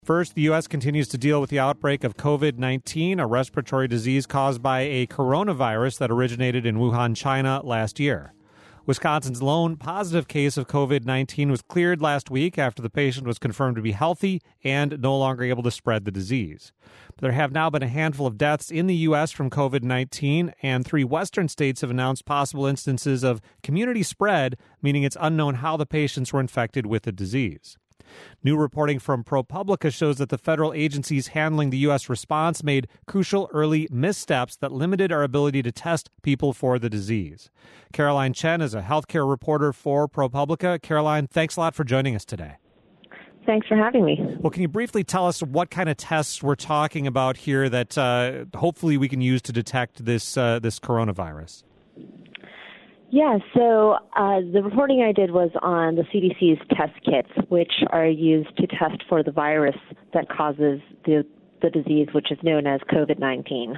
First, the U.S. continues to deal with the outbreak of COVID-19, a respiratory disease caused by a coronavirus that originated in Wuhan, China last year. Wisconsin's lone positive case of COVID-19 was cleared last week after the patient was confirmed to be healthy and no longer able to spread the disease. There have now been a handful of deaths in the U.S. from COVID-19, and 3 western states have announced possible instances of community spread, meaning it's unknown how the patients were infected with the disease. New reporting from ProPublica shows that the federal agencies handling the U.S. response made crucial early missteps that limited our ability to test people for the disease. Caroline Chen is a healthcare reporter for ProPublica. Caroline, thanks a lot for joining us today. Thanks for having me. Well, can you briefly tell us what kind of tests we're talking about here that hopefully we can use to detect this coronavirus? Yeah, so the reporting I did was on the CDC's test kits, which are used to test for the virus that causes the disease, which is known as COVID-19.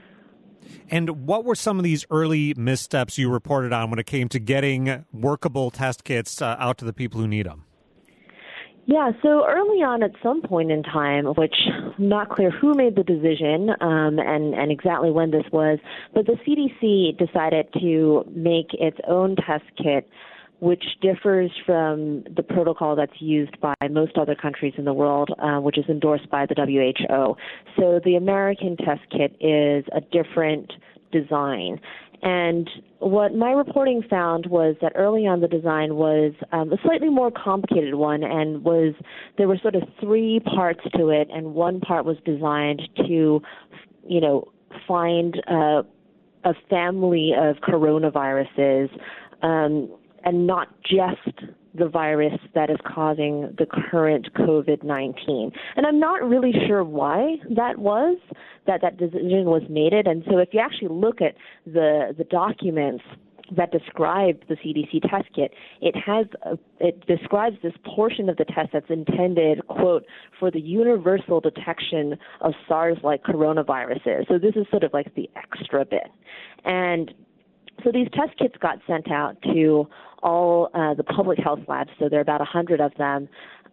And what were some of these early missteps you reported on when it came to getting workable test kits out to the people who need them? Yeah, so early on at some point in time, which not clear who made the decision and exactly when this was, but the CDC decided to make its own test kit, which differs from the protocol that's used by most other countries in the world, which is endorsed by the WHO. So the American test kit is a different design. And what my reporting found was that early on the design was a slightly more complicated one, and there were sort of 3 parts to it, and one part was designed to, find a family of coronaviruses, and not just the virus that is causing the current COVID-19. And I'm not really sure why that decision was made. And so if you actually look at the documents that describe the CDC test kit, it describes this portion of the test that's intended, quote, for the universal detection of SARS-like coronaviruses. So this is sort of like the extra bit. And so these test kits got sent out to all the public health labs, so there are about 100 of them.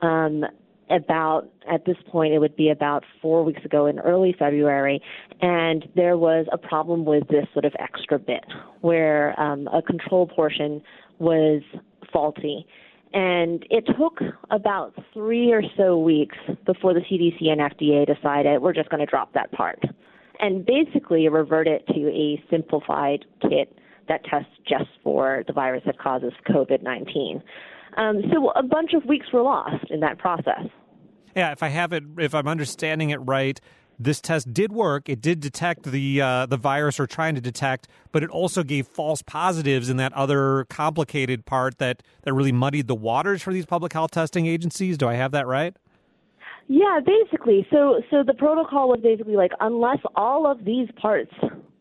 At this point, it would be about 4 weeks ago in early February, and there was a problem with this sort of extra bit where a control portion was faulty. And it took about 3 or so weeks before the CDC and FDA decided we're just going to drop that part and basically revert it to a simplified kit that tests just for the virus that causes COVID-19. So a bunch of weeks were lost in that process. Yeah, if I'm understanding it right, this test did work. It did detect the virus, or trying to detect, but it also gave false positives in that other complicated part that really muddied the waters for these public health testing agencies. Do I have that right? Yeah, basically. So the protocol was basically like, unless all of these parts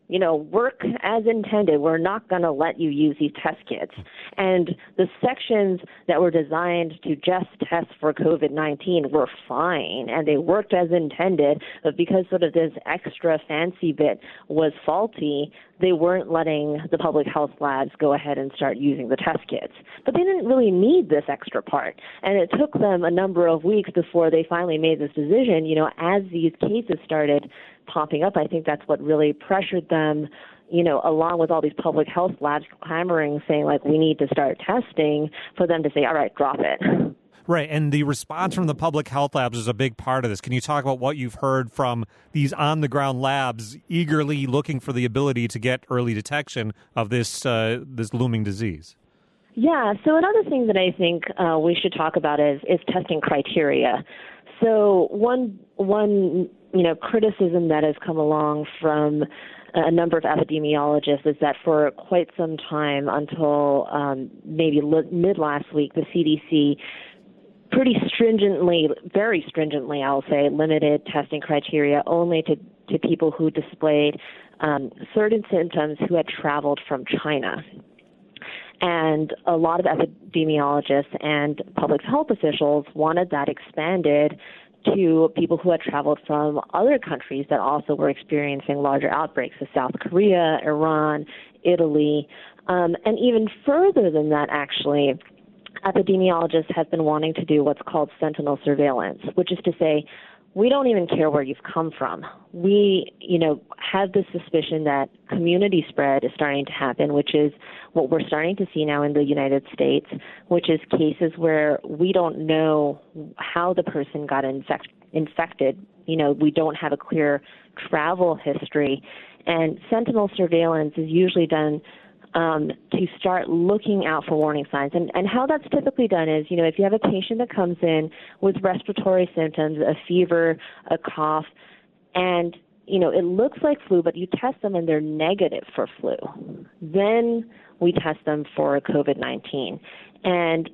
work as intended, we're not going to let you use these test kits. And the sections that were designed to just test for COVID-19 were fine, and they worked as intended, but because sort of this extra fancy bit was faulty, they weren't letting the public health labs go ahead and start using the test kits. But they didn't really need this extra part, and it took them a number of weeks before they finally made this decision. As these cases started popping up, I think that's what really pressured them, along with all these public health labs clamoring, saying, like, we need to start testing, for them to say, all right, drop it. Right, and the response from the public health labs is a big part of this. Can you talk about what you've heard from these on-the-ground labs eagerly looking for the ability to get early detection of this looming disease? Yeah, so another thing that I think we should talk about is testing criteria. So one criticism that has come along from a number of epidemiologists is that for quite some time, until maybe mid last week, the CDC pretty stringently, very stringently, I'll say, limited testing criteria only to people who displayed certain symptoms who had traveled from China. And a lot of epidemiologists and public health officials wanted that expanded to people who had traveled from other countries that also were experiencing larger outbreaks, so South Korea, Iran, Italy, and even further than that, actually. epidemiologists have been wanting to do what's called sentinel surveillance, which is to say, we don't even care where you've come from. We, have the suspicion that community spread is starting to happen, which is what we're starting to see now in the United States, which is cases where we don't know how the person got infected. We don't have a clear travel history. And sentinel surveillance is usually done to start looking out for warning signs. And how that's typically done is, if you have a patient that comes in with respiratory symptoms, a fever, a cough, and, it looks like flu, but you test them and they're negative for flu, then we test them for COVID-19. And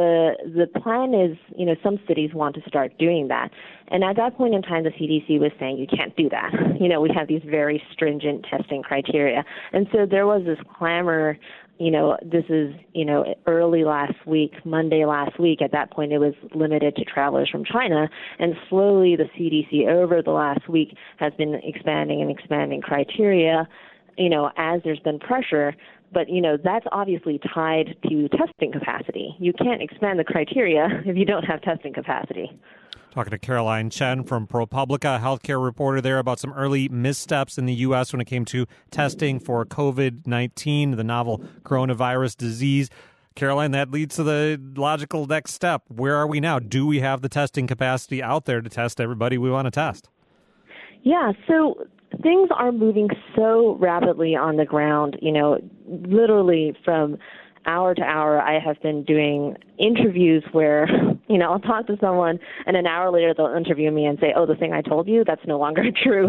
the plan is, some cities want to start doing that. And at that point in time, the CDC was saying you can't do that. We have these very stringent testing criteria. And so there was this clamor, this is, early last week, Monday last week. At that point, it was limited to travelers from China. And slowly the CDC over the last week has been expanding criteria, as there's been pressure. But, that's obviously tied to testing capacity. You can't expand the criteria if you don't have testing capacity. Talking to Caroline Chen from ProPublica, healthcare reporter there, about some early missteps in the U.S. when it came to testing for COVID-19, the novel coronavirus disease. Caroline, that leads to the logical next step. Where are we now? Do we have the testing capacity out there to test everybody we want to test? Yeah, so things are moving so rapidly on the ground, literally from hour to hour. I have been doing interviews where, I'll talk to someone and an hour later they'll interview me and say, oh, the thing I told you, that's no longer true.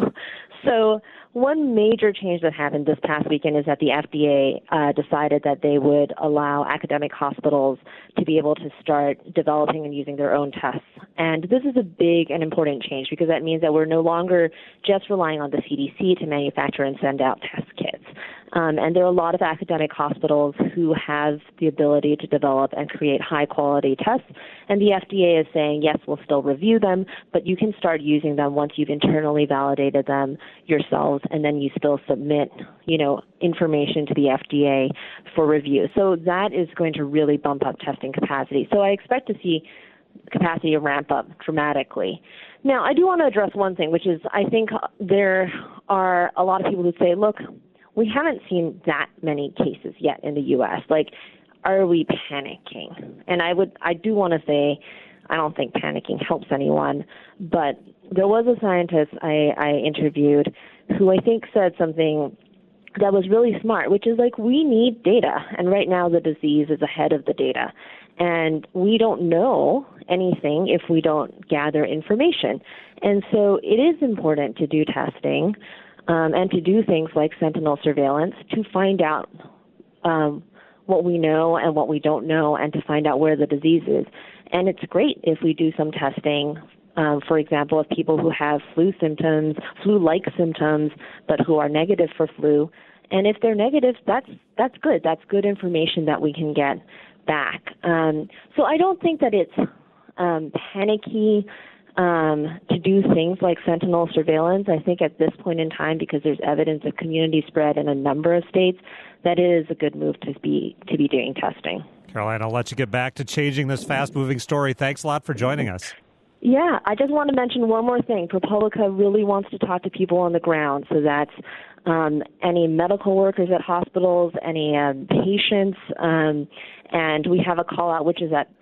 So one major change that happened this past weekend is that the FDA decided that they would allow academic hospitals to be able to start developing and using their own tests. And this is a big and important change because that means that we're no longer just relying on the CDC to manufacture and send out test kits. And there are a lot of academic hospitals who have the ability to develop and create high-quality tests. And the FDA is saying, yes, we'll still review them, but you can start using them once you've internally validated them yourselves, and then you still submit, information to the FDA for review. So that is going to really bump up testing capacity. So I expect to see capacity ramp up dramatically. Now, I do want to address one thing, which is I think there are a lot of people who say, look, we haven't seen that many cases yet in the U.S. Like, are we panicking? And I do want to say, I don't think panicking helps anyone, but there was a scientist I interviewed who I think said something that was really smart, which is like, we need data. And right now the disease is ahead of the data. And we don't know anything if we don't gather information. And so it is important to do testing and to do things like sentinel surveillance to find out what we know and what we don't know and to find out where the disease is. And it's great if we do some testing, for example, of people who have flu-like symptoms, but who are negative for flu. And if they're negative, that's good. That's good information that we can get back. So I don't think that it's panicky to do things like sentinel surveillance. I think at this point in time, because there's evidence of community spread in a number of states, that it is a good move to be doing testing. Caroline, I'll let you get back to changing this fast-moving story. Thanks a lot for joining us. Yeah, I just want to mention one more thing. ProPublica really wants to talk to people on the ground, so that's any medical workers at hospitals, any patients, and we have a call out which is at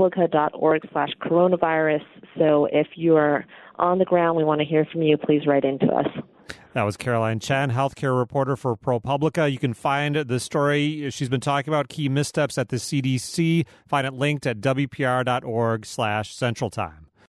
propublica.org/coronavirus. So if you're on the ground, we want to hear from you. Please write into us. That was Caroline Chen, healthcare reporter for ProPublica. You can find the story she's been talking about, key missteps at the CDC. Find it linked at WPR.org/Central Time.